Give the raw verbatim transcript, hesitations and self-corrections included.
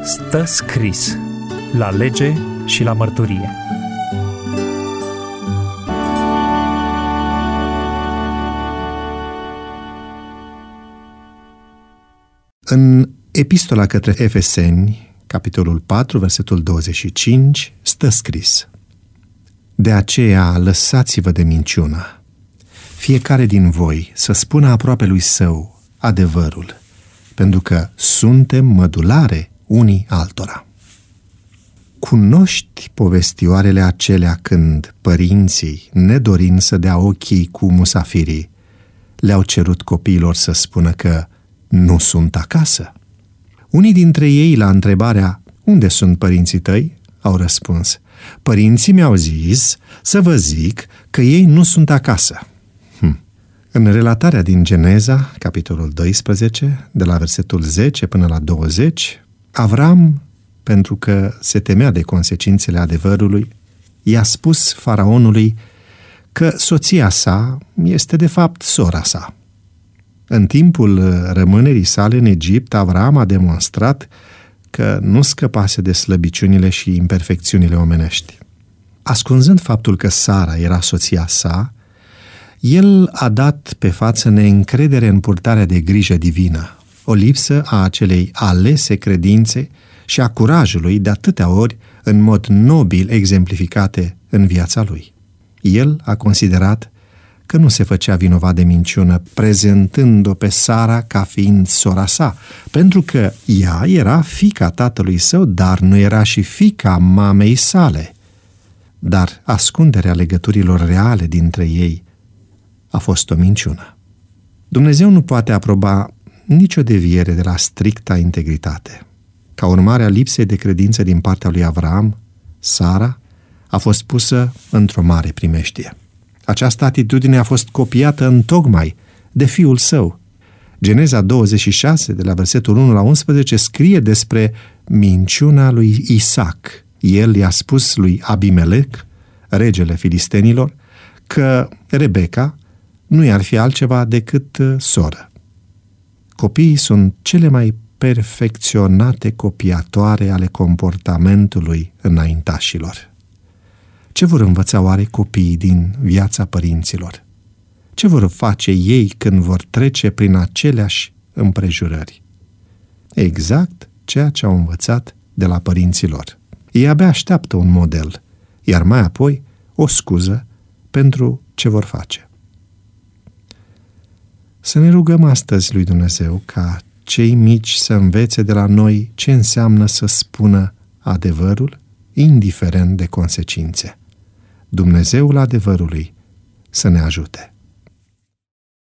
Stă scris la lege și la mărturie. În Epistola către Efeseni, capitolul patru, versetul douăzeci și cinci, stă scris: De aceea lăsați-vă de minciună, fiecare din voi să spună aproape lui său adevărul, pentru că suntem mădulare unii altora. Cunoști povestioarele acelea când părinții, nedorind să dea ochii cu musafirii, le-au cerut copiilor să spună că nu sunt acasă? Unii dintre ei, la întrebarea unde sunt părinții tăi, au răspuns: părinții mi-au zis să vă zic că ei nu sunt acasă. Hm. În relatarea din Geneza, capitolul doisprezece, de la versetul zece până la douăzeci, Avram, pentru că se temea de consecințele adevărului, i-a spus faraonului că soția sa este de fapt sora sa. În timpul rămânerii sale în Egipt, Avram a demonstrat că nu scăpase de slăbiciunile și imperfecțiunile omenești. Ascunzând faptul că Sara era soția sa, el a dat pe față neîncredere în purtarea de grijă divină, o lipsă a acelei alese credințe și a curajului de atâtea ori în mod nobil exemplificate în viața lui. El a considerat că nu se făcea vinovat de minciună, prezentând-o pe Sara ca fiind sora sa, pentru că ea era fiica tatălui său, dar nu era și fiica mamei sale. Dar ascunderea legăturilor reale dintre ei a fost o minciună. Dumnezeu nu poate aproba nicio deviere de la stricta integritate. Ca urmare a lipsei de credință din partea lui Avram, Sara a fost pusă într-o mare primejdie. Această atitudine a fost copiată întocmai de fiul său. Geneza douăzeci și șase, de la versetul unu la unsprezece, scrie despre minciuna lui Isaac. El i-a spus lui Abimelec, regele filistenilor, că Rebecca nu i-ar fi altceva decât soră. Copiii sunt cele mai perfecționate copiatoare ale comportamentului înaintașilor. Ce vor învăța oare copiii din viața părinților? Ce vor face ei când vor trece prin aceleași împrejurări? Exact ceea ce au învățat de la părinții lor. Ei abia așteaptă un model, iar mai apoi o scuză pentru ce vor face. Să ne rugăm astăzi lui Dumnezeu ca cei mici să învețe de la noi ce înseamnă să spună adevărul, indiferent de consecințe. Dumnezeul adevărului să ne ajute.